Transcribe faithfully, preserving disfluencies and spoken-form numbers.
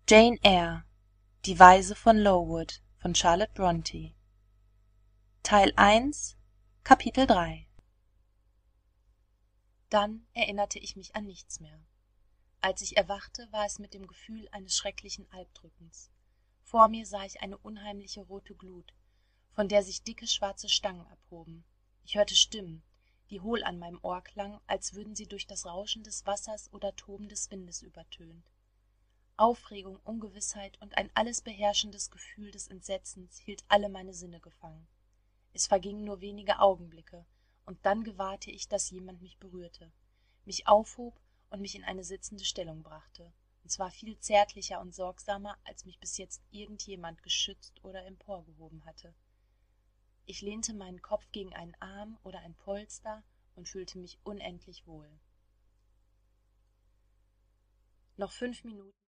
Jane Eyre Die Weise von Lowood von Charlotte Brontë Teil eins Kapitel drei Dann erinnerte ich mich an nichts mehr. Als ich erwachte, war es mit dem Gefühl eines schrecklichen Albdrückens. Vor mir sah ich eine unheimliche rote Glut, von der sich dicke schwarze Stangen abhoben. Ich hörte Stimmen, die hohl an meinem Ohr klangen, als würden sie durch das Rauschen des Wassers oder Toben des Windes übertönt. Aufregung, Ungewissheit und ein alles beherrschendes Gefühl des Entsetzens hielt alle meine Sinne gefangen. Es vergingen nur wenige Augenblicke, und dann gewahrte ich, dass jemand mich berührte, mich aufhob und mich in eine sitzende Stellung brachte, und zwar viel zärtlicher und sorgsamer, als mich bis jetzt irgend jemand geschützt oder emporgehoben hatte. Ich lehnte meinen Kopf gegen einen Arm oder ein Polster und fühlte mich unendlich wohl. Noch fünf Minuten